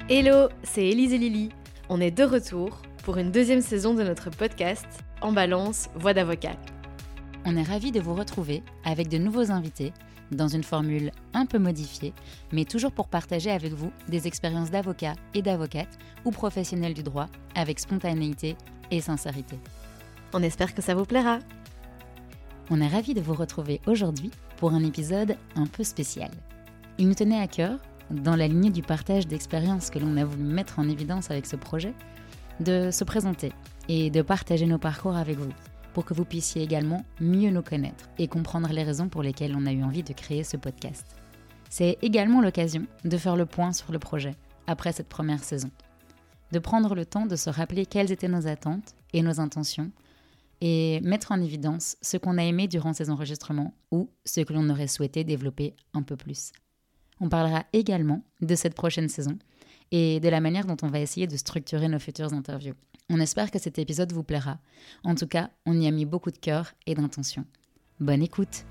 Hello, c'est Élise et Lily. On est de retour pour une deuxième saison de notre podcast En Balance, Voix d'avocat. On est ravis de vous retrouver avec de nouveaux invités dans une formule un peu modifiée, mais toujours pour partager avec vous des expériences d'avocats et d'avocates ou professionnels du droit avec spontanéité et sincérité. On espère que ça vous plaira. On est ravis de vous retrouver aujourd'hui pour un épisode un peu spécial. Il nous tenait à cœur, dans la lignée du partage d'expériences que l'on a voulu mettre en évidence avec ce projet, de se présenter et de partager nos parcours avec vous, pour que vous puissiez également mieux nous connaître et comprendre les raisons pour lesquelles on a eu envie de créer ce podcast. C'est également l'occasion de faire le point sur le projet après cette première saison, de prendre le temps de se rappeler quelles étaient nos attentes et nos intentions et mettre en évidence ce qu'on a aimé durant ces enregistrements ou ce que l'on aurait souhaité développer un peu plus. On parlera également de cette prochaine saison et de la manière dont on va essayer de structurer nos futures interviews. On espère que cet épisode vous plaira. En tout cas, on y a mis beaucoup de cœur et d'intention. Bonne écoute!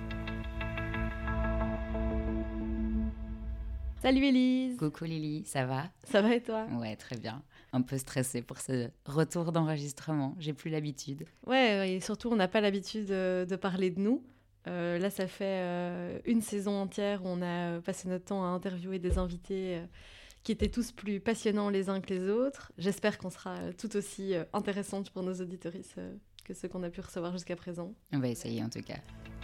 Salut Élise. Coucou Lily, ça va? Ça va et toi? Ouais, très bien. Un peu stressée pour ce retour d'enregistrement, j'ai plus l'habitude. Ouais, et surtout on n'a pas l'habitude de parler de nous. Là, ça fait une saison entière où on a passé notre temps à interviewer des invités qui étaient tous plus passionnants les uns que les autres. J'espère qu'on sera tout aussi intéressante pour nos auditoristes que ceux qu'on a pu recevoir jusqu'à présent. On va essayer en tout cas.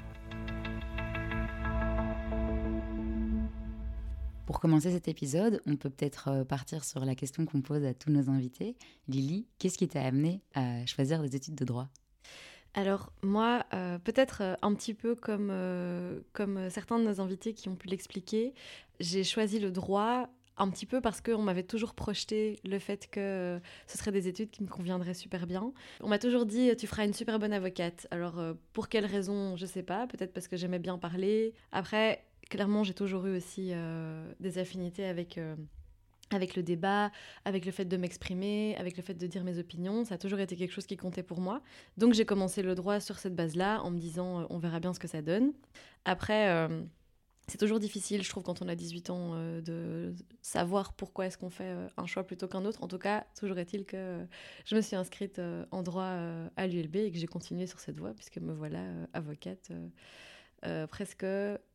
Pour commencer cet épisode, on peut peut-être partir sur la question qu'on pose à tous nos invités. Lily, qu'est-ce qui t'a amené à choisir des études de droit ? Alors moi, peut-être un petit peu comme certains de nos invités qui ont pu l'expliquer, j'ai choisi le droit un petit peu parce qu'on m'avait toujours projeté le fait que ce seraient des études qui me conviendraient super bien. On m'a toujours dit « tu feras une super bonne avocate ». Alors pour quelle raison, je sais pas, peut-être parce que j'aimais bien parler. Après, clairement, j'ai toujours eu aussi des affinités avec le débat, avec le fait de m'exprimer, avec le fait de dire mes opinions. Ça a toujours été quelque chose qui comptait pour moi. Donc j'ai commencé le droit sur cette base-là, en me disant on verra bien ce que ça donne. Après, c'est toujours difficile, je trouve, quand on a 18 ans, de savoir pourquoi est-ce qu'on fait un choix plutôt qu'un autre. En tout cas, toujours est-il que je me suis inscrite en droit à l'ULB et que j'ai continué sur cette voie, puisque me voilà avocate presque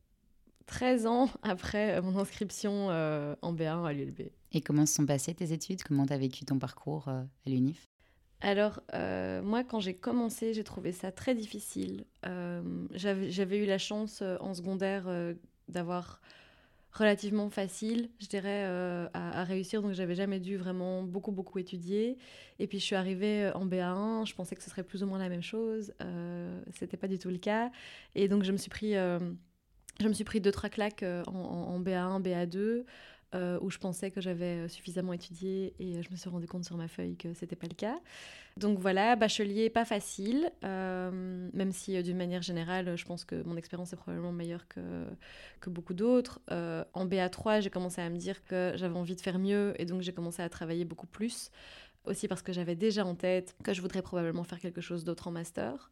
13 ans après mon inscription en B1 à l'ULB. Et comment se sont passées tes études ? Comment tu as vécu ton parcours à l'UNIF ? Alors, moi, quand j'ai commencé, j'ai trouvé ça très difficile. J'avais eu la chance en secondaire d'avoir relativement facile, je dirais, à réussir. Donc, j'avais jamais dû vraiment beaucoup étudier. Et puis, je suis arrivée en B1. Je pensais que ce serait plus ou moins la même chose. C'était pas du tout le cas. Et donc, je me suis pris 2-3 claques en BA1, BA2, où je pensais que j'avais suffisamment étudié et je me suis rendu compte sur ma feuille que c'était pas le cas. Donc voilà, bachelier pas facile, même si d'une manière générale, je pense que mon expérience est probablement meilleure que beaucoup d'autres. En BA3, j'ai commencé à me dire que j'avais envie de faire mieux et donc j'ai commencé à travailler beaucoup plus. Aussi parce que j'avais déjà en tête que je voudrais probablement faire quelque chose d'autre en master.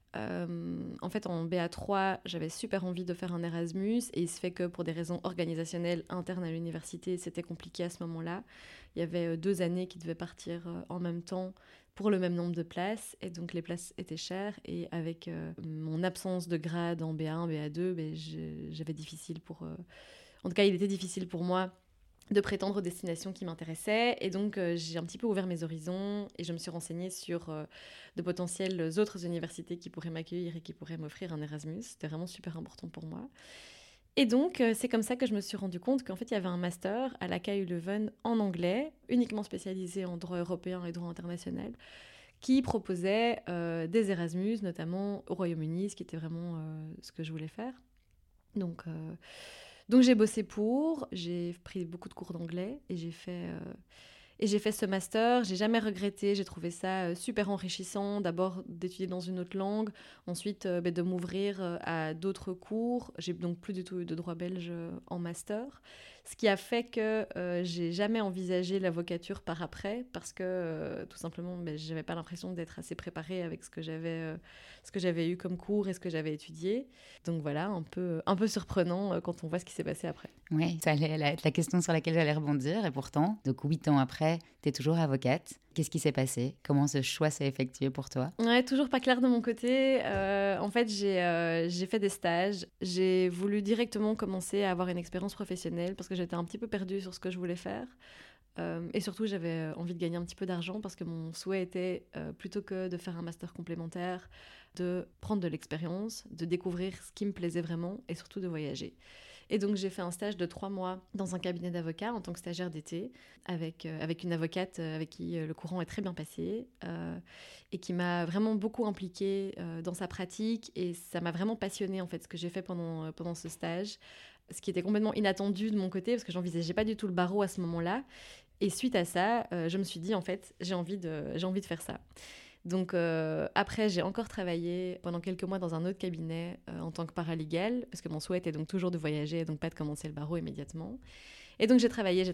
En fait, en BA3, j'avais super envie de faire un Erasmus et il se fait que pour des raisons organisationnelles internes à l'université, c'était compliqué à ce moment-là. Il y avait 2 années qui devaient partir en même temps pour le même nombre de places et donc les places étaient chères et avec mon absence de grade en BA1, BA2, j'avais difficile pour... En tout cas, il était difficile pour moi de prétendre aux destinations qui m'intéressaient. Et donc, j'ai un petit peu ouvert mes horizons et je me suis renseignée sur de potentielles autres universités qui pourraient m'accueillir et qui pourraient m'offrir un Erasmus. C'était vraiment super important pour moi. Et donc, c'est comme ça que je me suis rendu compte qu'en fait, il y avait un master à la KU Leuven en anglais, uniquement spécialisé en droit européen et droit international, qui proposait des Erasmus, notamment au Royaume-Uni, ce qui était vraiment ce que je voulais faire. Donc j'ai bossé j'ai pris beaucoup de cours d'anglais et j'ai fait ce master. J'ai jamais regretté, j'ai trouvé ça super enrichissant, d'abord d'étudier dans une autre langue, ensuite de m'ouvrir à d'autres cours. J'ai donc plus du tout eu de droit belge en master, Ce qui a fait que j'ai jamais envisagé l'avocature par après, parce que tout simplement, j'avais pas l'impression d'être assez préparée avec ce que j'avais eu comme cours et ce que j'avais étudié. Donc voilà, un peu surprenant quand on voit ce qui s'est passé après. Oui, ça allait être la question sur laquelle j'allais rebondir. Et pourtant, donc 8 ans après, tu es toujours avocate. Qu'est-ce qui s'est passé? Comment ce choix s'est effectué pour toi? Ouais, toujours pas clair de mon côté. En fait, j'ai fait des stages. J'ai voulu directement commencer à avoir une expérience professionnelle parce que j'étais un petit peu perdue sur ce que je voulais faire. Et surtout, j'avais envie de gagner un petit peu d'argent parce que mon souhait était, plutôt que de faire un master complémentaire, de prendre de l'expérience, de découvrir ce qui me plaisait vraiment et surtout de voyager. Et donc, j'ai fait un stage de 3 mois dans un cabinet d'avocats en tant que stagiaire d'été avec une avocate avec qui le courant est très bien passé et qui m'a vraiment beaucoup impliquée dans sa pratique. Et ça m'a vraiment passionnée, en fait, ce que j'ai fait pendant ce stage. Ce qui était complètement inattendu de mon côté parce que j'envisageais pas du tout le barreau à ce moment-là. Et suite à ça, je me suis dit, en fait, j'ai envie de faire ça. Donc après, j'ai encore travaillé pendant quelques mois dans un autre cabinet en tant que paralegal, parce que mon souhait était donc toujours de voyager et donc pas de commencer le barreau immédiatement. Et donc j'ai travaillé.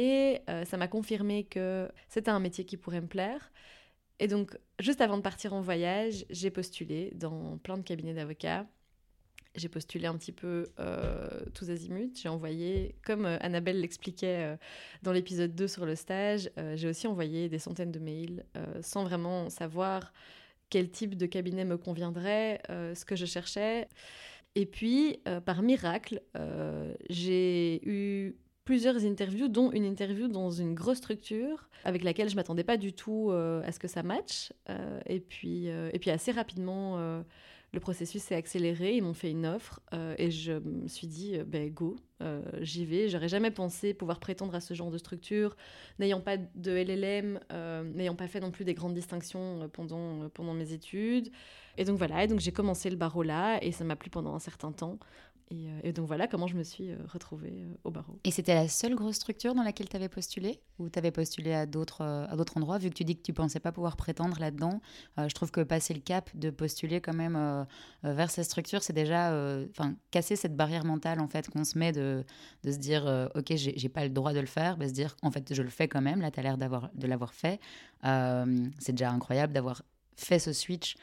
Ça m'a confirmé que c'était un métier qui pourrait me plaire. Et donc, juste avant de partir en voyage, j'ai postulé dans plein de cabinets d'avocats. J'ai postulé un petit peu tous azimuts. J'ai envoyé, comme Annabelle l'expliquait dans l'épisode 2 sur le stage, j'ai aussi envoyé des centaines de mails sans vraiment savoir quel type de cabinet me conviendrait, ce que je cherchais. Et puis, par miracle, j'ai eu plusieurs interviews, dont une interview dans une grosse structure avec laquelle je ne m'attendais pas du tout à ce que ça matche. Et puis assez rapidement... le processus s'est accéléré, ils m'ont fait une offre et je me suis dit, go, j'y vais. J'aurais jamais pensé pouvoir prétendre à ce genre de structure, n'ayant pas de LLM, n'ayant pas fait non plus des grandes distinctions pendant mes études. Et donc voilà, et donc j'ai commencé le barreau là et ça m'a plu pendant un certain temps. Et donc voilà comment je me suis retrouvée au barreau. Et c'était la seule grosse structure dans laquelle tu avais postulé? Ou tu avais postulé à d'autres endroits? Vu que tu dis que tu pensais pas pouvoir prétendre là-dedans, je trouve que passer le cap de postuler quand même vers ces structures, c'est déjà casser cette barrière mentale en fait, qu'on se met de se dire ok, j'ai pas le droit de le faire, se dire en fait je le fais quand même. Là, tu as l'air de l'avoir fait. C'est déjà incroyable d'avoir fait ce switch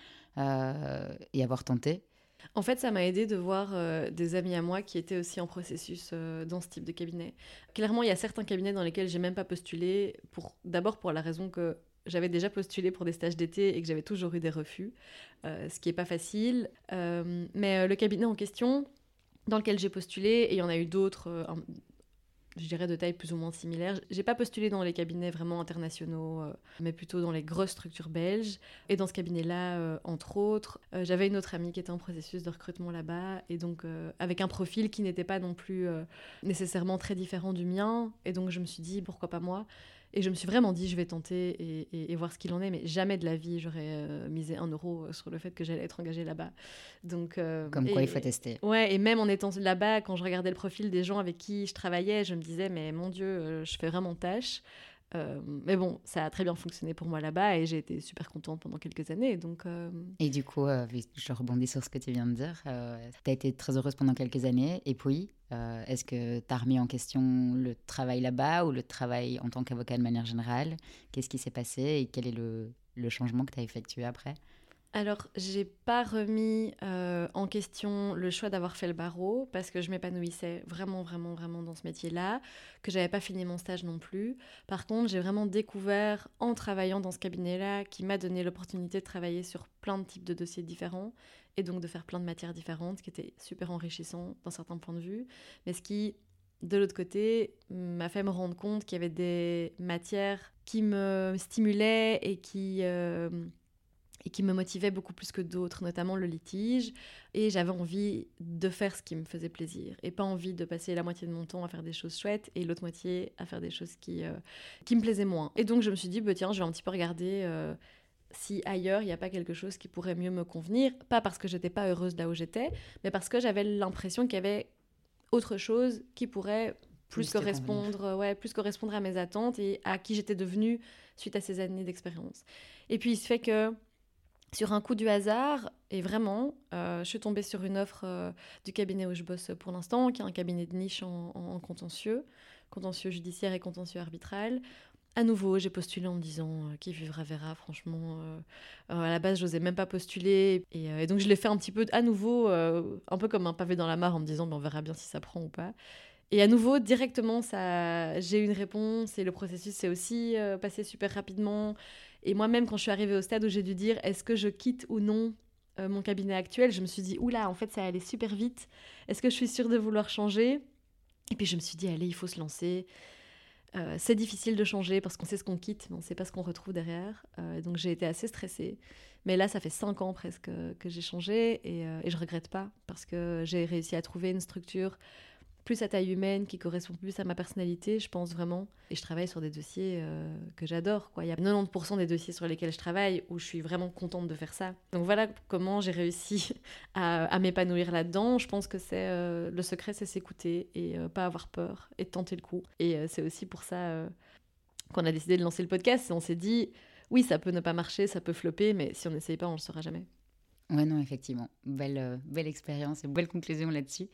et avoir tenté. En fait, ça m'a aidé de voir des amis à moi qui étaient aussi en processus dans ce type de cabinet. Clairement, il y a certains cabinets dans lesquels j'ai même pas postulé, d'abord pour la raison que j'avais déjà postulé pour des stages d'été et que j'avais toujours eu des refus, ce qui est pas facile. Mais le cabinet en question, dans lequel j'ai postulé, et il y en a eu d'autres, je dirais de taille plus ou moins similaire. J'ai pas postulé dans les cabinets vraiment internationaux, mais plutôt dans les grosses structures belges. Et dans ce cabinet-là, entre autres, j'avais une autre amie qui était en processus de recrutement là-bas, et donc avec un profil qui n'était pas non plus nécessairement très différent du mien. Et donc je me suis dit, pourquoi pas moi? Et je me suis vraiment dit, je vais tenter et voir ce qu'il en est, mais jamais de la vie, j'aurais misé 1 euro sur le fait que j'allais être engagée là-bas. Donc, Comme quoi, il faut tester. Ouais, et même en étant là-bas, quand je regardais le profil des gens avec qui je travaillais, je me disais, mais mon Dieu, je fais vraiment tâche. Mais bon, ça a très bien fonctionné pour moi là-bas et j'ai été super contente pendant quelques années. Donc, Et du coup, je rebondis sur ce que tu viens de dire. Tu as été très heureuse pendant quelques années. Et puis, est-ce que tu as remis en question le travail là-bas ou le travail en tant qu'avocat de manière générale? Qu'est-ce qui s'est passé et quel est le changement que tu as effectué après? Alors, j'ai pas remis en question le choix d'avoir fait le barreau parce que je m'épanouissais vraiment, vraiment, vraiment dans ce métier-là, que j'avais pas fini mon stage non plus. Par contre, j'ai vraiment découvert en travaillant dans ce cabinet-là qui m'a donné l'opportunité de travailler sur plein de types de dossiers différents et donc de faire plein de matières différentes, ce qui était super enrichissant d'un certain point de vue, mais ce qui, de l'autre côté, m'a fait me rendre compte qu'il y avait des matières qui me stimulaient et qui me motivait beaucoup plus que d'autres, notamment le litige. Et j'avais envie de faire ce qui me faisait plaisir et pas envie de passer la moitié de mon temps à faire des choses chouettes et l'autre moitié à faire des choses qui me plaisaient moins. Et donc je me suis dit, tiens, je vais un petit peu regarder si ailleurs, il n'y a pas quelque chose qui pourrait mieux me convenir. Pas parce que j'étais pas heureuse là où j'étais, mais parce que j'avais l'impression qu'il y avait autre chose qui pourrait plus correspondre à mes attentes et à qui j'étais devenue suite à ces années d'expérience. Et puis il se fait que sur un coup du hasard, et vraiment, je suis tombée sur une offre du cabinet où je bosse pour l'instant, qui est un cabinet de niche en contentieux judiciaire et contentieux arbitral. À nouveau, j'ai postulé en me disant qui vivra verra. Franchement, à la base, je n'osais même pas postuler. Et donc, je l'ai fait un petit peu à nouveau, un peu comme un pavé dans la mare, en me disant on verra bien si ça prend ou pas. Et à nouveau, directement, j'ai eu une réponse et le processus s'est aussi passé super rapidement. Et moi-même, quand je suis arrivée au stade où j'ai dû dire est-ce que je quitte ou non mon cabinet actuel, je me suis dit oula, en fait, ça allait super vite. Est-ce que je suis sûre de vouloir changer? Et puis je me suis dit allez, il faut se lancer. C'est difficile de changer parce qu'on sait ce qu'on quitte, mais on ne sait pas ce qu'on retrouve derrière. Donc j'ai été assez stressée. Mais là, ça fait 5 ans presque que j'ai changé et je ne regrette pas parce que j'ai réussi à trouver une structure plus à taille humaine, qui correspond plus à ma personnalité, je pense vraiment. Et je travaille sur des dossiers que j'adore, quoi. Il y a 90% des dossiers sur lesquels je travaille où je suis vraiment contente de faire ça. Donc voilà comment j'ai réussi à m'épanouir là-dedans. Je pense que le secret, c'est s'écouter et pas avoir peur et tenter le coup. Et c'est aussi pour ça qu'on a décidé de lancer le podcast. On s'est dit, oui, ça peut ne pas marcher, ça peut flopper, mais si on n'essaye pas, on ne le saura jamais. Ouais, non, effectivement. Belle expérience et belle conclusion là-dessus.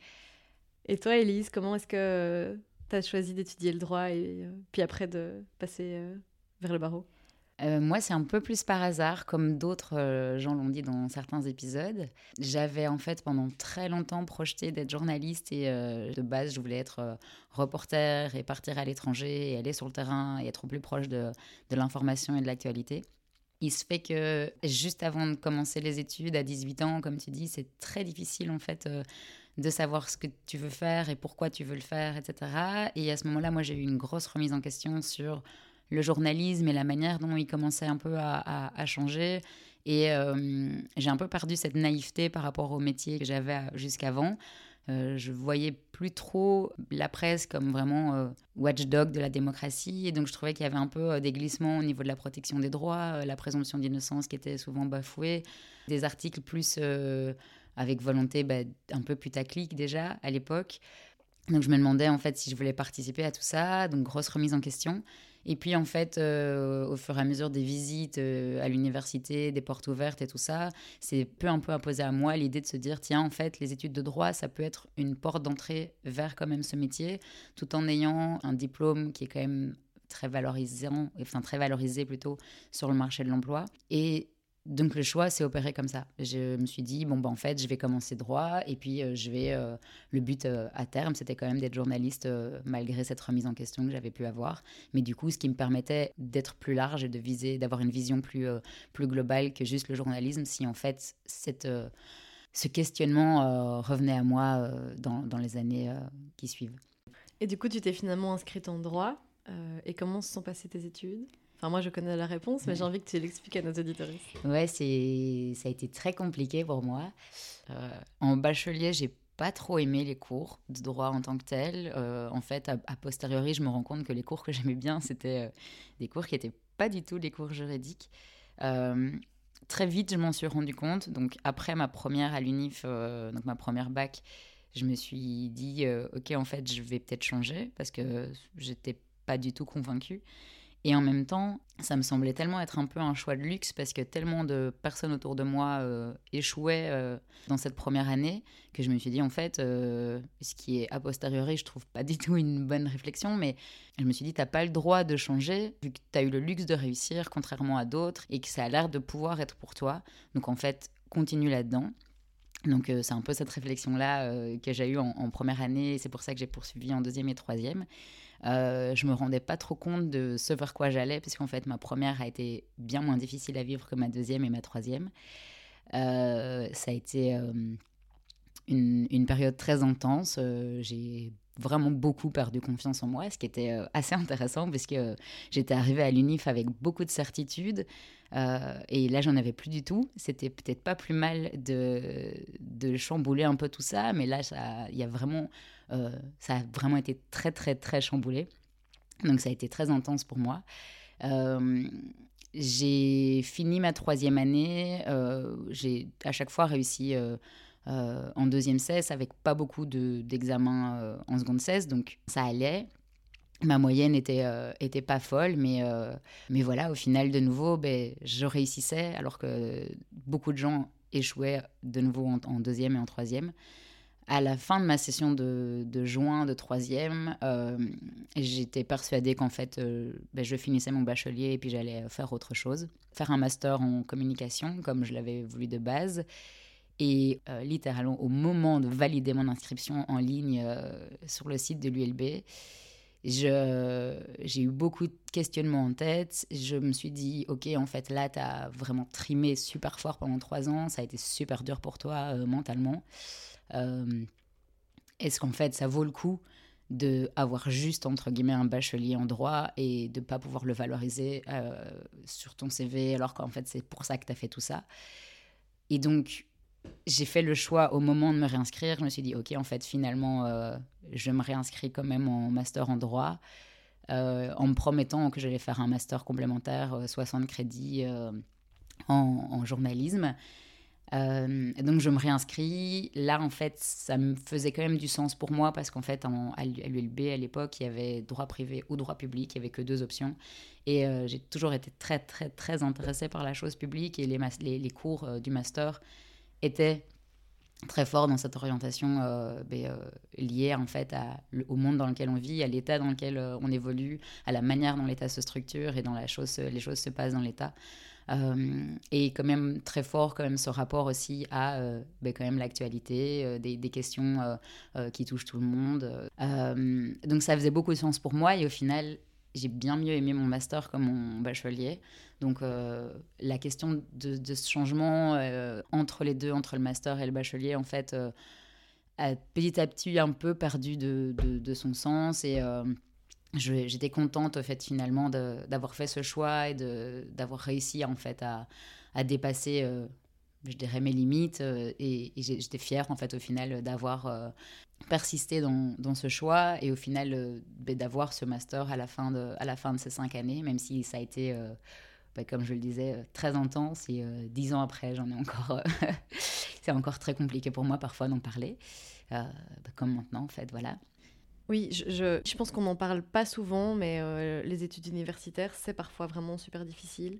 Et toi, Élise, comment est-ce que tu as choisi d'étudier le droit et puis après de passer vers le barreau? Moi, c'est un peu plus par hasard, comme d'autres gens l'ont dit dans certains épisodes. J'avais en fait pendant très longtemps projeté d'être journaliste et de base, je voulais être reporter et partir à l'étranger et aller sur le terrain et être au plus proche de l'information et de l'actualité. Il se fait que juste avant de commencer les études, à 18 ans, comme tu dis, c'est très difficile en fait de savoir ce que tu veux faire et pourquoi tu veux le faire, etc. Et à ce moment-là, moi, j'ai eu une grosse remise en question sur le journalisme et la manière dont il commençait un peu à changer. Et j'ai un peu perdu cette naïveté par rapport au métier que j'avais jusqu'avant. Je voyais plus trop la presse comme vraiment watchdog de la démocratie. Et donc, je trouvais qu'il y avait un peu des glissements au niveau de la protection des droits, la présomption d'innocence qui était souvent bafouée, des articles plus avec volonté un peu putaclic déjà à l'époque. Donc, je me demandais en fait si je voulais participer à tout ça. Donc, grosse remise en question. Et puis, en fait, au fur et à mesure des visites à l'université, des portes ouvertes et tout ça, c'est peu un peu imposé à moi l'idée de se dire, tiens, en fait, les études de droit, ça peut être une porte d'entrée vers quand même ce métier, tout en ayant un diplôme qui est quand même très valorisant, enfin très valorisé plutôt sur le marché de l'emploi. Et donc le choix s'est opéré comme ça. Je me suis dit, en fait, je vais commencer droit et puis je vais... le but à terme, c'était quand même d'être journaliste malgré cette remise en question que j'avais pu avoir. Mais du coup, ce qui me permettait d'être plus large et de viser, d'avoir une vision plus globale que juste le journalisme, si en fait ce questionnement revenait à moi dans les années qui suivent. Et du coup, tu t'es finalement inscrite en droit. Et comment se sont passées tes études? Enfin, moi, je connais la réponse, mais j'ai envie que tu l'expliques à nos auditeurs. Ouais, ça a été très compliqué pour moi. En bachelier, j'ai pas trop aimé les cours de droit en tant que tel. En fait, a posteriori, je me rends compte que les cours que j'aimais bien, c'était des cours qui n'étaient pas du tout les cours juridiques. Très vite, je m'en suis rendu compte. Donc, après ma première à l'UNIF, donc ma première bac, je me suis dit, OK, en fait, je vais peut-être changer parce que j'étais pas du tout convaincue. Et en même temps, ça me semblait tellement être un peu un choix de luxe parce que tellement de personnes autour de moi échouaient dans cette première année que je me suis dit, en fait, ce qui est a posteriori, je trouve pas du tout une bonne réflexion, mais je me suis dit, t'as pas le droit de changer vu que t'as eu le luxe de réussir contrairement à d'autres et que ça a l'air de pouvoir être pour toi. Donc en fait, continue là-dedans. Donc c'est un peu cette réflexion-là que j'ai eue en première année et c'est pour ça que j'ai poursuivi en deuxième et troisième. Je me rendais pas trop compte de ce vers quoi j'allais, puisqu'en fait, ma première a été bien moins difficile à vivre que ma deuxième et ma troisième. Ça a été une période très intense. J'ai vraiment beaucoup perdu confiance en moi, ce qui était assez intéressant, parce que j'étais arrivée à l'UNIF avec beaucoup de certitudes. Et là, j'en avais plus du tout. C'était peut-être pas plus mal de chambouler un peu tout ça, mais là, ça a vraiment été très, très, très chamboulé. Donc, ça a été très intense pour moi. J'ai fini ma troisième année. J'ai à chaque fois réussi en deuxième cesse avec pas beaucoup d'examens en seconde cesse. Donc, ça allait. Ma moyenne était pas folle, mais voilà, au final, de nouveau, je réussissais, alors que beaucoup de gens échouaient de nouveau en deuxième et en troisième. À la fin de ma session de juin de troisième, j'étais persuadée qu'en fait, je finissais mon bachelier et puis j'allais faire autre chose. Faire un master en communication, comme je l'avais voulu de base. Et littéralement, au moment de valider mon inscription en ligne sur le site de l'ULB, j'ai eu beaucoup de questionnements en tête. Je me suis dit, ok, en fait, là, tu as vraiment trimé super fort pendant 3 ans. Ça a été super dur pour toi mentalement. Est-ce qu'en fait, ça vaut le coup d'avoir juste, entre guillemets, un bachelier en droit et de ne pas pouvoir le valoriser sur ton CV, alors qu'en fait, c'est pour ça que tu as fait tout ça. Et donc, j'ai fait le choix au moment de me réinscrire. Je me suis dit, ok, en fait, finalement, je me réinscris quand même en master en droit, en me promettant que j'allais faire un master complémentaire, 60 crédits en journalisme. Donc, je me réinscris. Là, en fait, ça me faisait quand même du sens pour moi parce qu'en fait, à l'ULB, à l'époque, il y avait droit privé ou droit public. Il n'y avait que 2 options. Et j'ai toujours été très, très, très intéressée par la chose publique et les cours du master étaient très forts dans cette orientation liée en fait au monde dans lequel on vit, à l'état dans lequel on évolue, à la manière dont l'État se structure et dont les choses se passent dans l'État. Et quand même très fort quand même ce rapport aussi à quand même l'actualité, des questions qui touchent tout le monde. Donc ça faisait beaucoup de sens pour moi et au final j'ai bien mieux aimé mon master que mon bachelier. Donc la question de ce changement entre les deux, entre le master et le bachelier, en fait, a petit à petit un peu perdu de son sens. Et j'étais contente, au fait, finalement, d'avoir fait ce choix et d'avoir réussi, en fait, à dépasser, je dirais, mes limites. Et j'étais fière, en fait, au final, d'avoir persisté dans ce choix et au final, d'avoir ce master à la fin de ces 5 années, même si ça a été... comme je le disais, très intense et 10 ans après, j'en ai encore... c'est encore très compliqué pour moi parfois d'en parler, comme maintenant en fait, voilà. Oui, je pense qu'on n'en parle pas souvent, mais les études universitaires, c'est parfois vraiment super difficile.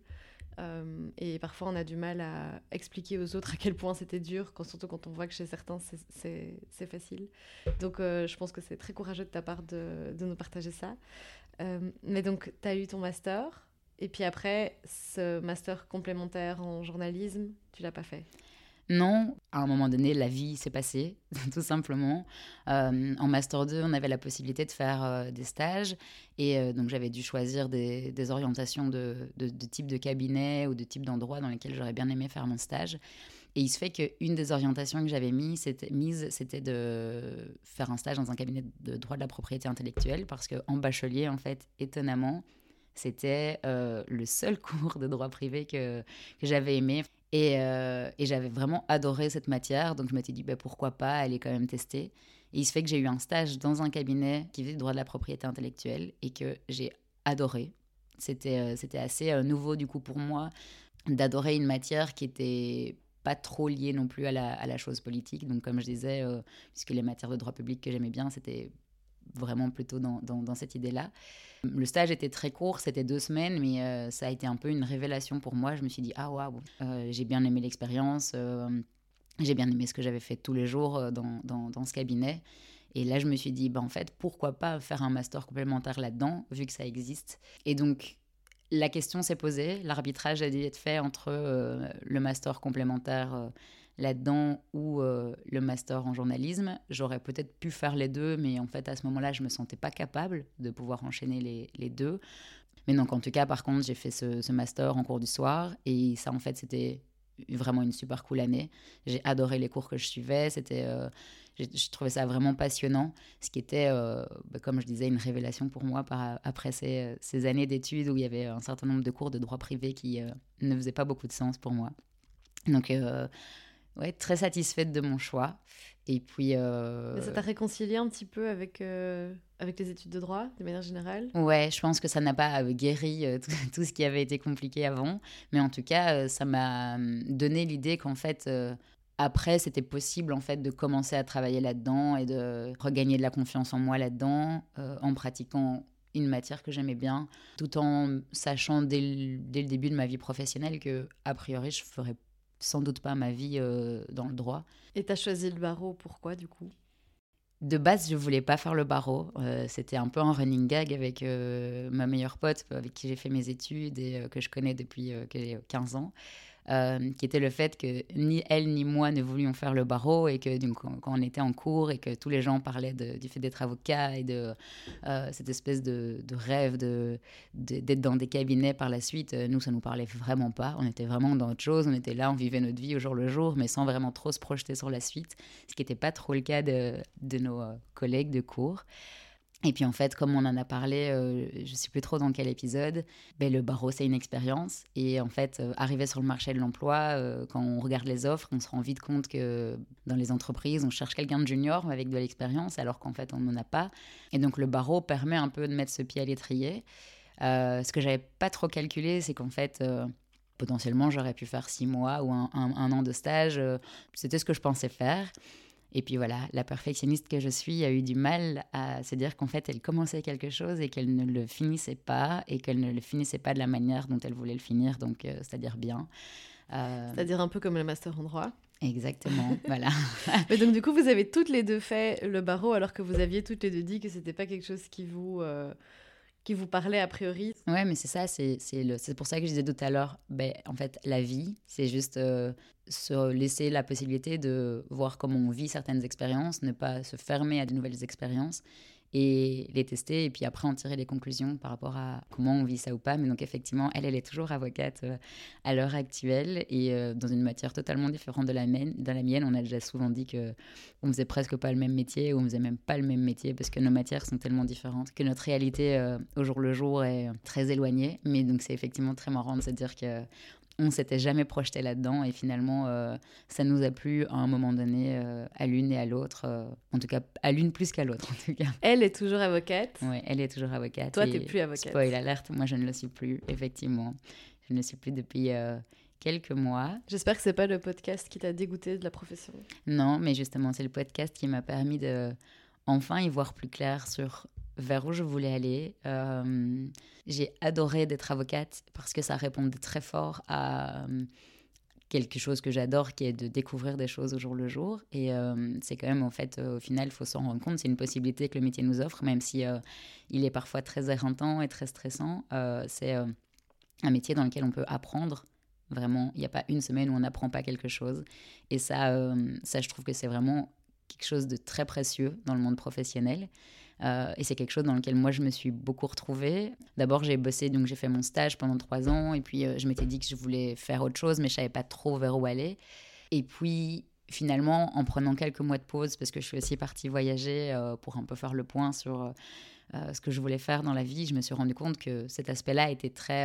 Et parfois, on a du mal à expliquer aux autres à quel point c'était dur, surtout quand on voit que chez certains, c'est facile. Donc, je pense que c'est très courageux de ta part de nous partager ça. Mais donc, tu as eu ton master, et puis après, ce master complémentaire en journalisme, tu l'as pas fait? Non, à un moment donné, la vie s'est passée, tout simplement. En Master 2, on avait la possibilité de faire des stages. Et donc, j'avais dû choisir des orientations de type de cabinet ou de type d'endroit dans lesquels j'aurais bien aimé faire mon stage. Et il se fait qu'une des orientations que j'avais mise, c'était de faire un stage dans un cabinet de droit de la propriété intellectuelle. Parce qu'en bachelier, en fait, étonnamment, c'était le seul cours de droit privé que j'avais aimé. Et j'avais vraiment adoré cette matière, donc je m'étais dit pourquoi pas aller quand même tester. Et il se fait que j'ai eu un stage dans un cabinet qui faisait du droit de la propriété intellectuelle et que j'ai adoré. C'était assez nouveau du coup pour moi d'adorer une matière qui était pas trop liée non plus à la chose politique. Donc comme je disais, puisque les matières de droit public que j'aimais bien, c'était vraiment plutôt dans cette idée-là. Le stage était très court, c'était 2 semaines, mais ça a été un peu une révélation pour moi. Je me suis dit, ah waouh, j'ai bien aimé l'expérience, j'ai bien aimé ce que j'avais fait tous les jours dans ce cabinet. Et là, je me suis dit, en fait, pourquoi pas faire un master complémentaire là-dedans, vu que ça existe. Et donc, la question s'est posée, l'arbitrage a dû être fait entre le master complémentaire là-dedans ou le master en journalisme. J'aurais peut-être pu faire les deux, mais en fait, à ce moment-là, je ne me sentais pas capable de pouvoir enchaîner les deux. Mais donc, en tout cas, par contre, j'ai fait ce master en cours du soir et ça, en fait, c'était vraiment une super cool année. J'ai adoré les cours que je suivais, je trouvais ça vraiment passionnant, ce qui était, comme je disais, une révélation pour moi après ces années d'études où il y avait un certain nombre de cours de droit privé qui ne faisaient pas beaucoup de sens pour moi. Donc, ouais, très satisfaite de mon choix. Et puis... Mais ça t'a réconcilié un petit peu avec les études de droit, de manière générale? Ouais, je pense que ça n'a pas guéri tout ce qui avait été compliqué avant. Mais en tout cas, ça m'a donné l'idée qu'en fait, après, c'était possible en fait de commencer à travailler là-dedans et de regagner de la confiance en moi là-dedans en pratiquant une matière que j'aimais bien, tout en sachant dès le début de ma vie professionnelle que, a priori, je ferais sans doute pas ma vie dans le droit. Et t'as choisi le barreau, pourquoi du coup ? De base, je voulais pas faire le barreau. C'était un peu un running gag avec ma meilleure pote avec qui j'ai fait mes études et que je connais depuis que j'ai 15 ans. Qui était le fait que ni elle ni moi ne voulions faire le barreau et que donc, quand on était en cours et que tous les gens parlaient du fait d'être avocat et de cette espèce de rêve d'être dans des cabinets par la suite, nous, ça nous parlait vraiment pas. On était vraiment dans autre chose, on était là, on vivait notre vie au jour le jour, mais sans vraiment trop se projeter sur la suite, ce qui n'était pas trop le cas de nos collègues de cours. Et puis en fait, comme on en a parlé, je ne sais plus trop dans quel épisode, le barreau, c'est une expérience. Et en fait, arriver sur le marché de l'emploi, quand on regarde les offres, on se rend vite compte que dans les entreprises, on cherche quelqu'un de junior avec de l'expérience, alors qu'en fait, on n'en a pas. Et donc le barreau permet un peu de mettre ce pied à l'étrier. Ce que je n'avais pas trop calculé, c'est qu'en fait... potentiellement, j'aurais pu faire 6 mois ou un an de stage. C'était ce que je pensais faire. Et puis voilà, la perfectionniste que je suis a eu du mal à se dire qu'en fait, elle commençait quelque chose et qu'elle ne le finissait pas, et qu'elle ne le finissait pas de la manière dont elle voulait le finir, donc c'est-à-dire bien. C'est-à-dire un peu comme le master en droit. Exactement, voilà. Mais donc du coup, vous avez toutes les deux fait le barreau alors que vous aviez toutes les deux dit que c'était pas quelque chose qui vous parlait a priori. Ouais, mais c'est ça, c'est pour ça que je disais tout à l'heure, en fait, la vie, c'est juste se laisser la possibilité de voir comment on vit certaines expériences, ne pas se fermer à de nouvelles expériences et les tester, et puis après en tirer les conclusions par rapport à comment on vit ça ou pas. Mais donc effectivement, elle est toujours avocate à l'heure actuelle, et dans une matière totalement différente de la mienne. On a déjà souvent dit qu'on faisait presque pas le même métier, ou on faisait même pas le même métier, parce que nos matières sont tellement différentes, que notre réalité au jour le jour est très éloignée. Mais donc c'est effectivement très marrant de se dire que on s'était jamais projeté là-dedans, et finalement ça nous a plu à un moment donné à l'une et à l'autre, en tout cas à l'une plus qu'à l'autre en tout cas. Elle est toujours avocate. Oui, elle est toujours avocate. Toi, t'es plus avocate. Spoil alerte, moi je ne le suis plus, effectivement. Je ne le suis plus depuis quelques mois. J'espère que c'est pas le podcast qui t'a dégoûté de la profession. Non, mais justement c'est le podcast qui m'a permis de enfin y voir plus clair sur vers où je voulais aller. J'ai adoré d'être avocate parce que ça répondait très fort à quelque chose que j'adore, qui est de découvrir des choses au jour le jour. Et c'est quand même, en fait, au final, il faut s'en rendre compte. C'est une possibilité que le métier nous offre, même si il est parfois très éreintant et très stressant. C'est un métier dans lequel on peut apprendre. Vraiment, il n'y a pas une semaine où on n'apprend pas quelque chose. Et ça, je trouve que c'est vraiment quelque chose de très précieux dans le monde professionnel. Et c'est quelque chose dans lequel moi je me suis beaucoup retrouvée. D'abord j'ai bossé, donc j'ai fait mon stage pendant 3 ans, et puis je m'étais dit que je voulais faire autre chose, mais je savais pas trop vers où aller. Et puis finalement, en prenant quelques mois de pause, parce que je suis aussi partie voyager pour un peu faire le point sur ce que je voulais faire dans la vie, je me suis rendu compte que cet aspect-là était très...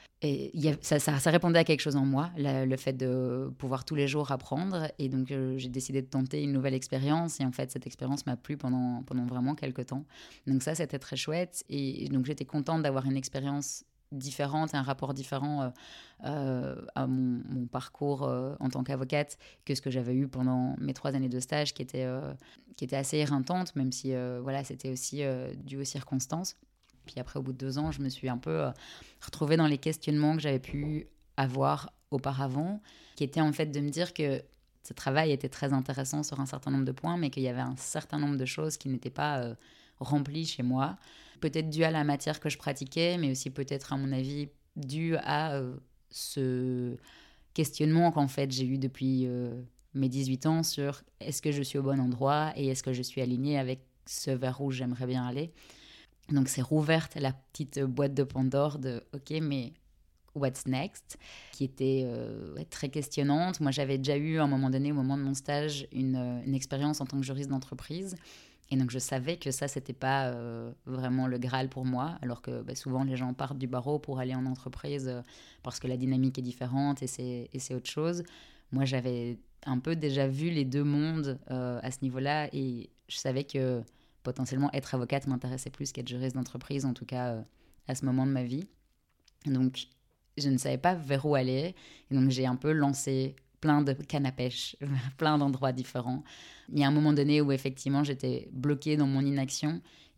ça répondait à quelque chose en moi, le fait de pouvoir tous les jours apprendre. Et donc, j'ai décidé de tenter une nouvelle expérience. Et en fait, cette expérience m'a plu pendant vraiment quelques temps. Donc ça, c'était très chouette. Et donc, j'étais contente d'avoir une expérience différente, un rapport différent à mon parcours en tant qu'avocate que ce que j'avais eu pendant mes 3 années de stage, qui était assez éreintante, même si voilà, c'était aussi dû aux circonstances. Puis après, au bout de 2 ans, je me suis un peu retrouvée dans les questionnements que j'avais pu avoir auparavant, qui était en fait de me dire que ce travail était très intéressant sur un certain nombre de points, mais qu'il y avait un certain nombre de choses qui n'étaient pas remplies chez moi. Peut-être dû à la matière que je pratiquais, mais aussi peut-être, à mon avis, dû à ce questionnement qu'en fait j'ai eu depuis mes 18 ans sur est-ce que je suis au bon endroit et est-ce que je suis alignée avec ce vers où j'aimerais bien aller. Donc c'est rouverte la petite boîte de Pandore de « Ok, mais what's next ?» qui était très questionnante. Moi, j'avais déjà eu à un moment donné, au moment de mon stage, une expérience en tant que juriste d'entreprise. Et donc, je savais que ça, c'était pas vraiment le Graal pour moi, alors que souvent, les gens partent du barreau pour aller en entreprise parce que la dynamique est différente et c'est autre chose. Moi, j'avais un peu déjà vu les deux mondes à ce niveau-là, et je savais que potentiellement être avocate m'intéressait plus qu'être juriste d'entreprise, en tout cas à ce moment de ma vie. Donc, je ne savais pas vers où aller, et donc j'ai un peu lancé plein de cannes à pêche, plein d'endroits différents. Il y a un moment donné où effectivement j'étais bloquée dans mon inaction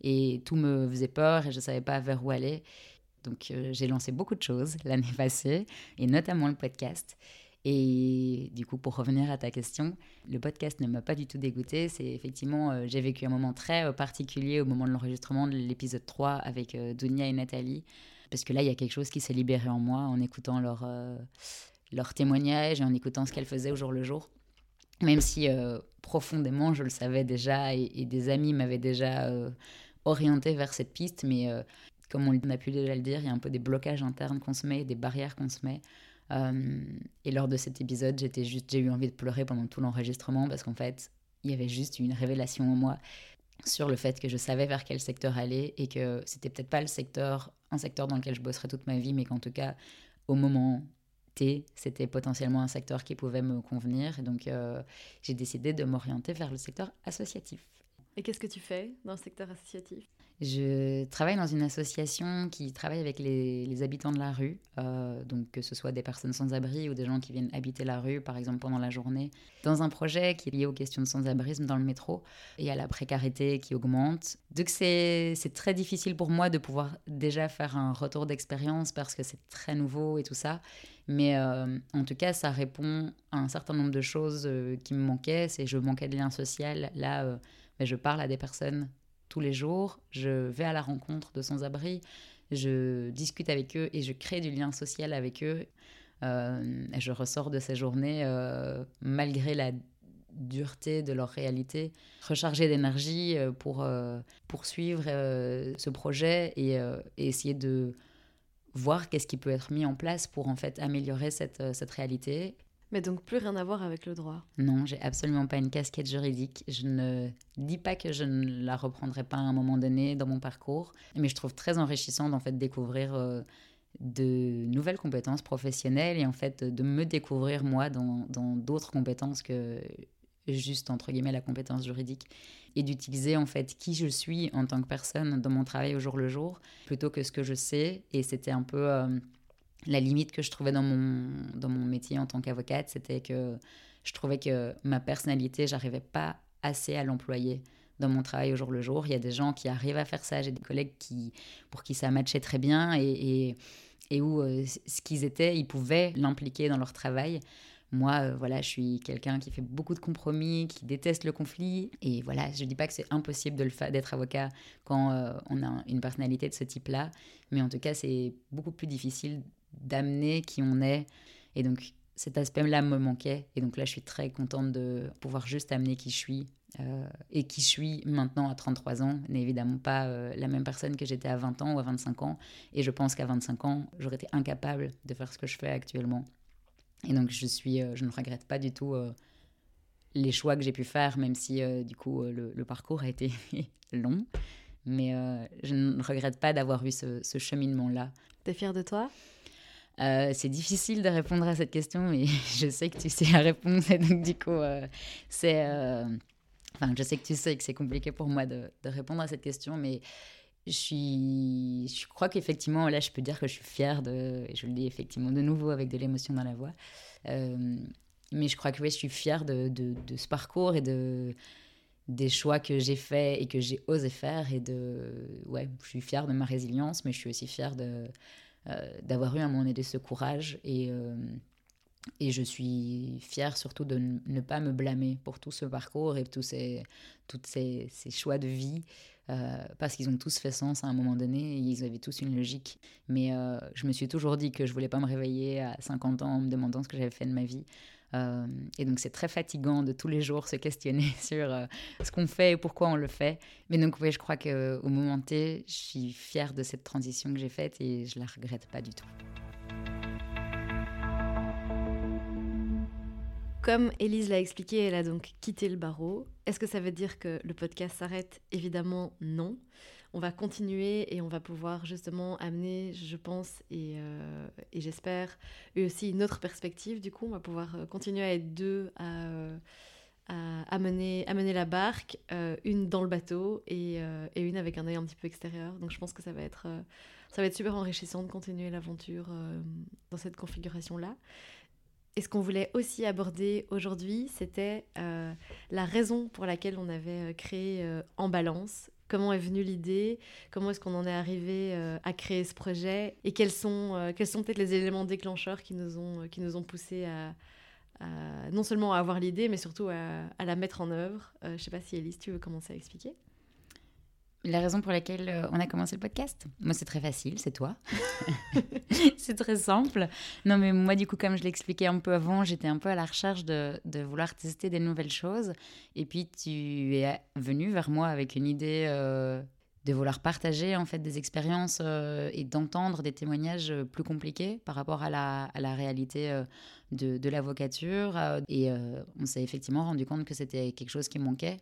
et tout me faisait peur et je ne savais pas vers où aller. Donc j'ai lancé beaucoup de choses l'année passée, et notamment le podcast. Et du coup, pour revenir à ta question, le podcast ne m'a pas du tout dégoûtée. C'est effectivement, j'ai vécu un moment très particulier au moment de l'enregistrement de l'épisode 3 avec Dounia et Nathalie. Parce que là, il y a quelque chose qui s'est libéré en moi en écoutant leur témoignage et en écoutant ce qu'elles faisaient au jour le jour. Même si profondément, je le savais déjà et des amis m'avaient déjà orienté vers cette piste. Mais comme on a pu déjà le dire, il y a un peu des blocages internes qu'on se met, des barrières qu'on se met. Et lors de cet épisode, j'ai eu envie de pleurer pendant tout l'enregistrement parce qu'en fait, il y avait juste une révélation en moi sur le fait que je savais vers quel secteur aller et que c'était peut-être pas un secteur dans lequel je bosserais toute ma vie, mais qu'en tout cas, au moment T, c'était potentiellement un secteur qui pouvait me convenir. Et donc, j'ai décidé de m'orienter vers le secteur associatif. Et qu'est-ce que tu fais dans le secteur associatif ? Je travaille dans une association qui travaille avec les habitants de la rue, donc que ce soit des personnes sans-abri ou des gens qui viennent habiter la rue, par exemple pendant la journée, dans un projet qui est lié aux questions de sans-abrisme dans le métro et à la précarité qui augmente. Donc c'est très difficile pour moi de pouvoir déjà faire un retour d'expérience parce que c'est très nouveau et tout ça, mais en tout cas ça répond à un certain nombre de choses qui me manquaient. Je manquais de lien social, là je parle à des personnes tous les jours, je vais à la rencontre de sans-abri, je discute avec eux et je crée du lien social avec eux. Et je ressors de ces journées, malgré la dureté de leur réalité, rechargée d'énergie pour poursuivre ce projet et essayer de voir qu'est-ce qui peut être mis en place pour en fait améliorer cette réalité. Mais donc plus rien à voir avec le droit. Non, j'ai absolument pas une casquette juridique. Je ne dis pas que je ne la reprendrai pas à un moment donné dans mon parcours, mais je trouve très enrichissant d'en fait découvrir de nouvelles compétences professionnelles et en fait de me découvrir moi dans d'autres compétences que juste entre guillemets la compétence juridique et d'utiliser en fait qui je suis en tant que personne dans mon travail au jour le jour plutôt que ce que je sais. Et c'était un peu la limite que je trouvais dans mon métier en tant qu'avocate, c'était que je trouvais que ma personnalité, j'arrivais pas assez à l'employer dans mon travail au jour le jour. Il y a des gens qui arrivent à faire ça, j'ai des collègues pour qui ça matchait très bien et où ce qu'ils étaient, ils pouvaient l'impliquer dans leur travail. Moi, voilà, je suis quelqu'un qui fait beaucoup de compromis, qui déteste le conflit. Et voilà, je ne dis pas que c'est impossible d'être avocat quand on a une personnalité de ce type-là. Mais en tout cas, c'est beaucoup plus difficile d'amener qui on est. Et donc, cet aspect-là me manquait. Et donc là, je suis très contente de pouvoir juste amener qui je suis. Et qui je suis maintenant à 33 ans n'est évidemment pas la même personne que j'étais à 20 ans ou à 25 ans. Et je pense qu'à 25 ans, j'aurais été incapable de faire ce que je fais actuellement. Et donc, je ne regrette pas du tout les choix que j'ai pu faire, même si, du coup, le parcours a été long. Mais je ne regrette pas d'avoir eu ce cheminement-là. T'es fière de toi ? C'est difficile de répondre à cette question, mais je sais que tu sais la réponse. Et donc, du coup, je sais que tu sais que c'est compliqué pour moi de répondre à cette question, mais je crois qu'effectivement, là, je peux dire que je suis fière et je le dis effectivement de nouveau avec de l'émotion dans la voix. Mais je crois que oui, je suis fière de ce parcours et des choix que j'ai faits et que j'ai osé faire. Je suis fière de ma résilience, mais je suis aussi fière d'avoir eu à un moment donné ce courage. Et je suis fière surtout de ne pas me blâmer pour tout ce parcours et tous ces choix de vie. Parce qu'ils ont tous fait sens à un moment donné et ils avaient tous une logique. Mais je me suis toujours dit que je ne voulais pas me réveiller à 50 ans en me demandant ce que j'avais fait de ma vie. Et donc c'est très fatigant de tous les jours se questionner sur ce qu'on fait et pourquoi on le fait. Mais donc oui, je crois qu'au moment T, je suis fière de cette transition que j'ai faite et je ne la regrette pas du tout. Comme Élise l'a expliqué, elle a donc quitté le barreau. Est-ce que ça veut dire que le podcast s'arrête ? Évidemment, non. On va continuer et on va pouvoir justement amener, je pense, et j'espère, eux aussi une autre perspective. Du coup, on va pouvoir continuer à être deux à mener la barque, une dans le bateau et une avec un œil un petit peu extérieur. Donc je pense que ça va être super enrichissant de continuer l'aventure dans cette configuration-là. Et ce qu'on voulait aussi aborder aujourd'hui, c'était la raison pour laquelle on avait créé En Balance comment est venue l'idée, comment est-ce qu'on en est arrivé à créer ce projet et quels sont peut-être les éléments déclencheurs qui nous ont poussés à non seulement à avoir l'idée, mais surtout à la mettre en œuvre. Je ne sais pas si Élise, tu veux commencer à expliquer? La raison pour laquelle on a commencé le podcast, moi c'est très facile, c'est toi. C'est très simple. Non mais moi du coup, comme je l'expliquais un peu avant, j'étais un peu à la recherche de vouloir tester des nouvelles choses. Et puis tu es venu vers moi avec une idée de vouloir partager en fait des expériences et d'entendre des témoignages plus compliqués par rapport à la réalité de l'avocature. On s'est effectivement rendu compte que c'était quelque chose qui manquait.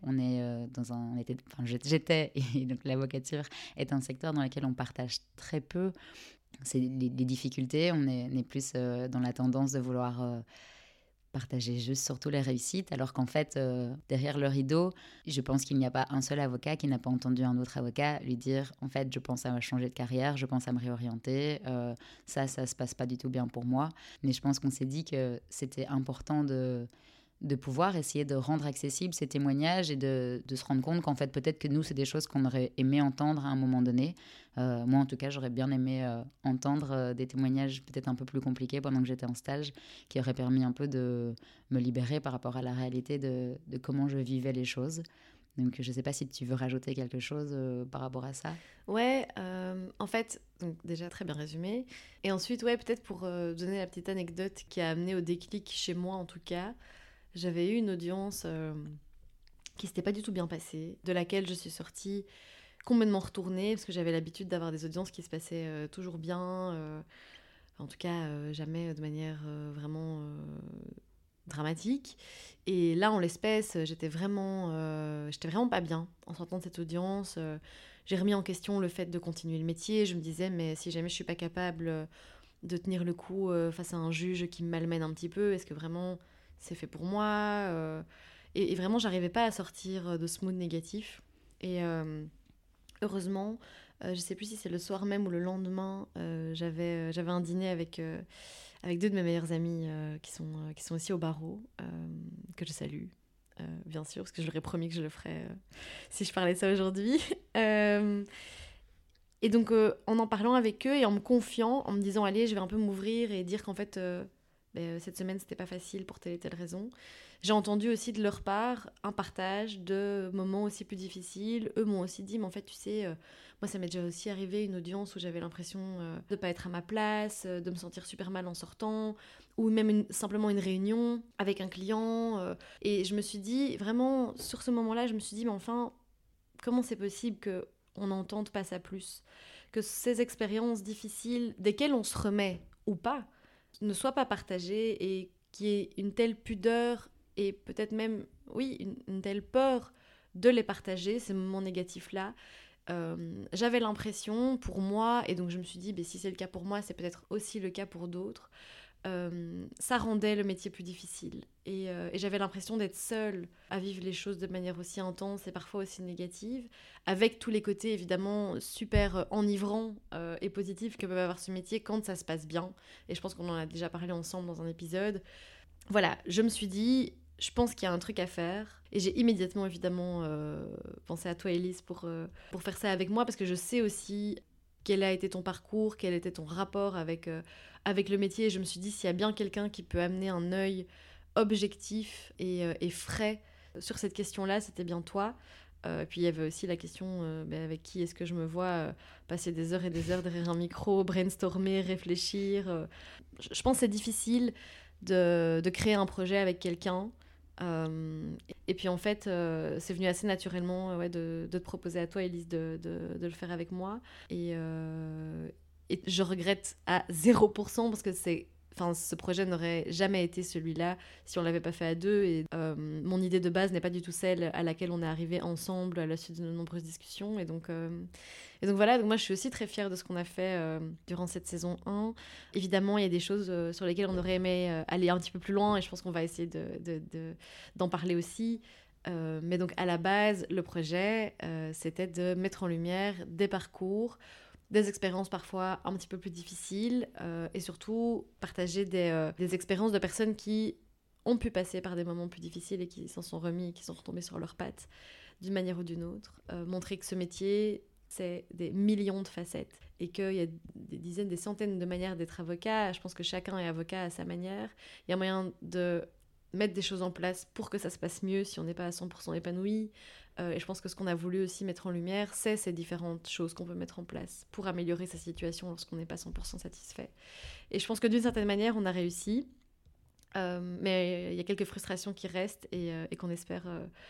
J'étais, et donc l'avocature est un secteur dans lequel on partage très peu. C'est les difficultés, on est plus dans la tendance de vouloir partager juste surtout les réussites, alors qu'en fait, derrière le rideau, je pense qu'il n'y a pas un seul avocat qui n'a pas entendu un autre avocat lui dire « En fait, je pense à changer de carrière, je pense à me réorienter, ça se passe pas du tout bien pour moi. » Mais je pense qu'on s'est dit que c'était important de pouvoir essayer de rendre accessibles ces témoignages et de se rendre compte qu'en fait, peut-être que nous, c'est des choses qu'on aurait aimé entendre à un moment donné. Moi, en tout cas, j'aurais bien aimé entendre des témoignages peut-être un peu plus compliqués pendant que j'étais en stage, qui auraient permis un peu de me libérer par rapport à la réalité de comment je vivais les choses. Donc, je ne sais pas si tu veux rajouter quelque chose par rapport à ça. Ouais, en fait, donc déjà très bien résumé. Et ensuite, ouais, peut-être pour donner la petite anecdote qui a amené au déclic chez moi, en tout cas, j'avais eu une audience qui s'était pas du tout bien passée, de laquelle je suis sortie complètement retournée, parce que j'avais l'habitude d'avoir des audiences qui se passaient toujours bien, en tout cas jamais de manière vraiment dramatique. Et là, en l'espèce, j'étais vraiment pas bien en sortant de cette audience. J'ai remis en question le fait de continuer le métier. Je me disais, mais si jamais je suis pas capable de tenir le coup face à un juge qui me malmène un petit peu, est-ce que vraiment c'est fait pour moi et vraiment, j'arrivais pas à sortir de ce mood négatif. Et heureusement, je sais plus si c'est le soir même ou le lendemain, j'avais un dîner avec deux de mes meilleures amies qui sont aussi au barreau, que je salue, bien sûr, parce que je leur ai promis que je le ferais si je parlais ça aujourd'hui. Et donc, en parlant avec eux et en me confiant, en me disant, allez, je vais un peu m'ouvrir et dire qu'en fait, cette semaine, c'était pas facile pour telle et telle raison. J'ai entendu aussi de leur part un partage de moments aussi plus difficiles. Eux m'ont aussi dit, mais en fait, tu sais, moi, ça m'est déjà aussi arrivé une audience où j'avais l'impression de pas être à ma place, de me sentir super mal en sortant, ou même simplement une réunion avec un client. Et je me suis dit, vraiment, sur ce moment-là, je me suis dit, mais enfin, comment c'est possible qu'on n'entende pas ça plus ? Que ces expériences difficiles, desquelles on se remet ou pas, ne soient pas partagées et qu'il y ait une telle pudeur et peut-être même, oui, une telle peur de les partager, ces moments négatifs-là. J'avais l'impression, pour moi, et donc je me suis dit, si c'est le cas pour moi, c'est peut-être aussi le cas pour d'autres, ça rendait le métier plus difficile. Et j'avais l'impression d'être seule à vivre les choses de manière aussi intense et parfois aussi négative, avec tous les côtés évidemment super enivrants et positifs que peut avoir ce métier quand ça se passe bien. Et je pense qu'on en a déjà parlé ensemble dans un épisode. Voilà, je me suis dit, je pense qu'il y a un truc à faire. Et j'ai immédiatement évidemment pensé à toi, Élise, pour faire ça avec moi, parce que je sais aussi quel a été ton parcours, quel était ton rapport avec le métier. Et je me suis dit, s'il y a bien quelqu'un qui peut amener un œil objectif et frais sur cette question-là, c'était bien toi. Puis il y avait aussi la question avec qui est-ce que je me vois passer des heures et des heures derrière un micro, brainstormer, réfléchir. Je pense que c'est difficile de créer un projet avec quelqu'un. Et puis en fait, c'est venu assez naturellement de te proposer à toi, Élise, de le faire avec moi. Et je regrette à 0% parce que ce projet n'aurait jamais été celui-là si on ne l'avait pas fait à deux. Et mon idée de base n'est pas du tout celle à laquelle on est arrivé ensemble à la suite de nos nombreuses discussions. Et donc voilà, donc moi je suis aussi très fière de ce qu'on a fait durant cette saison 1. Évidemment, il y a des choses sur lesquelles on aurait aimé aller un petit peu plus loin et je pense qu'on va essayer d'en parler aussi. Mais donc à la base, le projet, c'était de mettre en lumière des parcours, des expériences parfois un petit peu plus difficiles et surtout partager des expériences de personnes qui ont pu passer par des moments plus difficiles et qui s'en sont remis, qui sont retombés sur leurs pattes. d'une manière ou d'une autre. Montrer que ce métier, c'est des millions de facettes et qu'il y a des dizaines, des centaines de manières d'être avocat. Je pense que chacun est avocat à sa manière. Il y a moyen de mettre des choses en place pour que ça se passe mieux si on n'est pas à 100% épanoui. Et je pense que ce qu'on a voulu aussi mettre en lumière, c'est ces différentes choses qu'on peut mettre en place pour améliorer sa situation lorsqu'on n'est pas 100% satisfait. Et je pense que d'une certaine manière, on a réussi. Mais il y a quelques frustrations qui restent et qu'on espère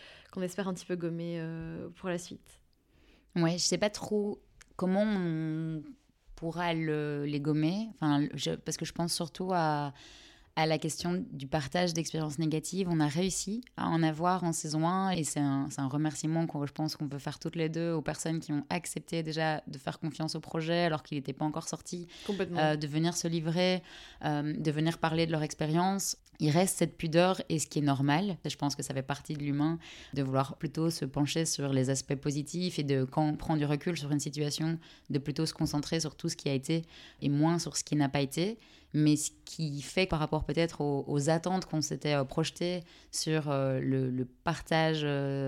un petit peu gommer pour la suite. Ouais, je sais pas trop comment on pourra les gommer, parce que je pense surtout à la question du partage d'expériences négatives. On a réussi à en avoir en saison 1 et c'est un remerciement je pense qu'on peut faire toutes les deux aux personnes qui ont accepté déjà de faire confiance au projet alors qu'il n'était pas encore sorti, de venir se livrer, de venir parler de leur expérience. Il reste cette pudeur et ce qui est normal. Je pense que ça fait partie de l'humain de vouloir plutôt se pencher sur les aspects positifs et quand on prend du recul sur une situation, de plutôt se concentrer sur tout ce qui a été et moins sur ce qui n'a pas été. Mais ce qui fait que par rapport peut-être aux attentes qu'on s'était projetées sur le partage,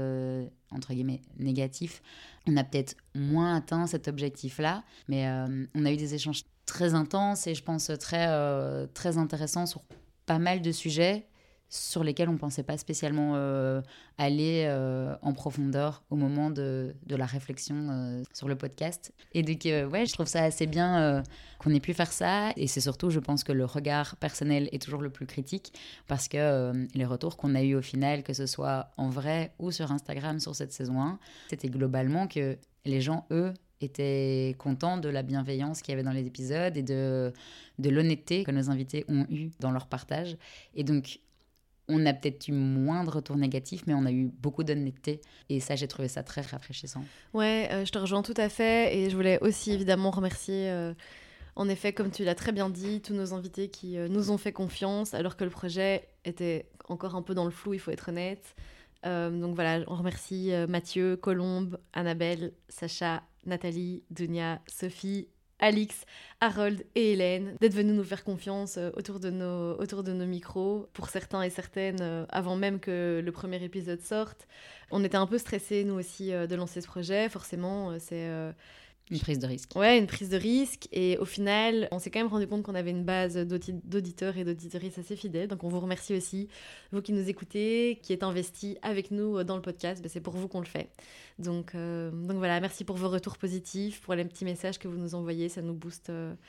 entre guillemets, négatif, on a peut-être moins atteint cet objectif-là. Mais on a eu des échanges très intenses et je pense très, très intéressants sur pas mal de sujets sur lesquels on ne pensait pas spécialement aller en profondeur au moment de la réflexion sur le podcast. Et donc, je trouve ça assez bien qu'on ait pu faire ça. Et c'est surtout, je pense que le regard personnel est toujours le plus critique parce que les retours qu'on a eus au final, que ce soit en vrai ou sur Instagram sur cette saison 1, c'était globalement que les gens, eux, étaient contents de la bienveillance qu'il y avait dans les épisodes et de l'honnêteté que nos invités ont eue dans leur partage. Et donc, on a peut-être eu moins de retours négatifs, mais on a eu beaucoup d'honnêteté. Et ça, j'ai trouvé ça très rafraîchissant. Ouais, je te rejoins tout à fait. Et je voulais aussi évidemment remercier, en effet, comme tu l'as très bien dit, tous nos invités qui nous ont fait confiance, alors que le projet était encore un peu dans le flou, il faut être honnête. Donc voilà, on remercie Mathieu, Colombe, Annabelle, Sacha, Nathalie, Dunia, Sophie, Alix, Harold et Hélène d'être venus nous faire confiance autour de nos micros, pour certains et certaines, avant même que le premier épisode sorte. On était un peu stressés, nous aussi, de lancer ce projet. Forcément, c'est... Une prise de risque. Ouais, une prise de risque. Et au final, on s'est quand même rendu compte qu'on avait une base d'auditeurs et d'auditrices assez fidèles. Donc on vous remercie aussi, vous qui nous écoutez, qui êtes investis avec nous dans le podcast. C'est pour vous qu'on le fait. Donc voilà, merci pour vos retours positifs, pour les petits messages que vous nous envoyez. Ça nous booste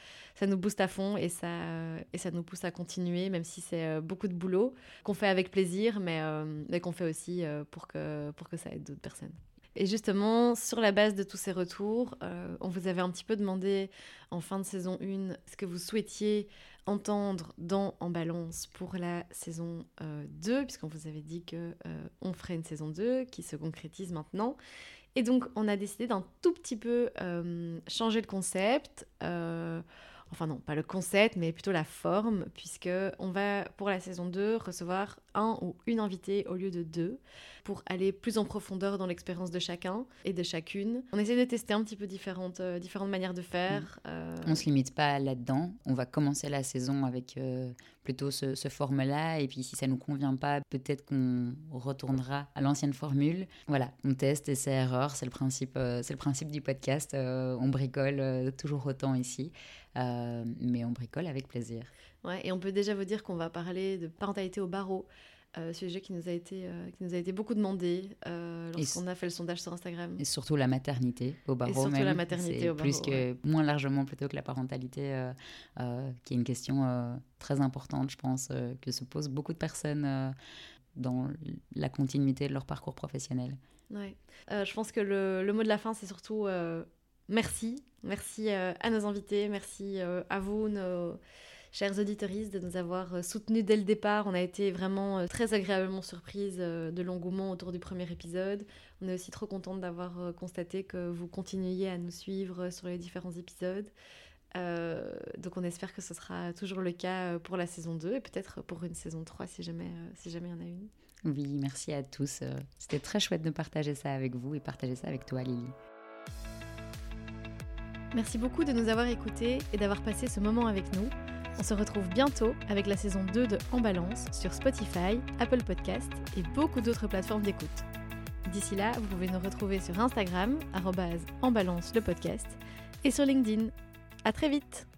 à fond et ça nous pousse à continuer, même si c'est beaucoup de boulot, qu'on fait avec plaisir, mais qu'on fait aussi pour que ça aide d'autres personnes. Et justement, sur la base de tous ces retours, on vous avait un petit peu demandé en fin de saison 1 ce que vous souhaitiez entendre dans En Balance pour la saison 2, puisqu'on vous avait dit qu'on ferait une saison 2 qui se concrétise maintenant. Et donc, on a décidé d'un tout petit peu changer le concept. Enfin non, pas le concept, mais plutôt la forme, puisqu'on va, pour la saison 2, recevoir un ou une invitée au lieu de 2, pour aller plus en profondeur dans l'expérience de chacun et de chacune. On essaie de tester un petit peu différentes manières de faire. On ne se limite pas là-dedans. On va commencer la saison avec plutôt ce format-là, et puis si ça ne nous convient pas, peut-être qu'on retournera à l'ancienne formule. Voilà, on teste, essai-erreur, c'est le principe du podcast. On bricole toujours autant ici. Mais on bricole avec plaisir. Ouais, et on peut déjà vous dire qu'on va parler de parentalité au barreau, sujet qui nous a été beaucoup demandé lorsqu'on a fait le sondage sur Instagram. Et surtout la maternité au barreau. Et surtout même. La maternité au barreau. Moins largement plutôt que la parentalité, qui est une question très importante, je pense, que se posent beaucoup de personnes dans la continuité de leur parcours professionnel. Ouais. Je pense que le mot de la fin, c'est surtout... Merci à nos invités, merci à vous, nos chers auditeuristes, de nous avoir soutenus dès le départ. On a été vraiment très agréablement surprises de l'engouement autour du premier épisode. On est aussi trop contente d'avoir constaté que vous continuiez à nous suivre sur les différents épisodes. Donc on espère que ce sera toujours le cas pour la saison 2 et peut-être pour une saison 3 si jamais il y en a une. Oui, merci à tous. C'était très chouette de partager ça avec vous et partager ça avec toi, Lily. Merci beaucoup de nous avoir écoutés et d'avoir passé ce moment avec nous. On se retrouve bientôt avec la saison 2 de En Balance sur Spotify, Apple Podcasts et beaucoup d'autres plateformes d'écoute. D'ici là, vous pouvez nous retrouver sur Instagram, @enbalance le podcast, et sur LinkedIn. À très vite!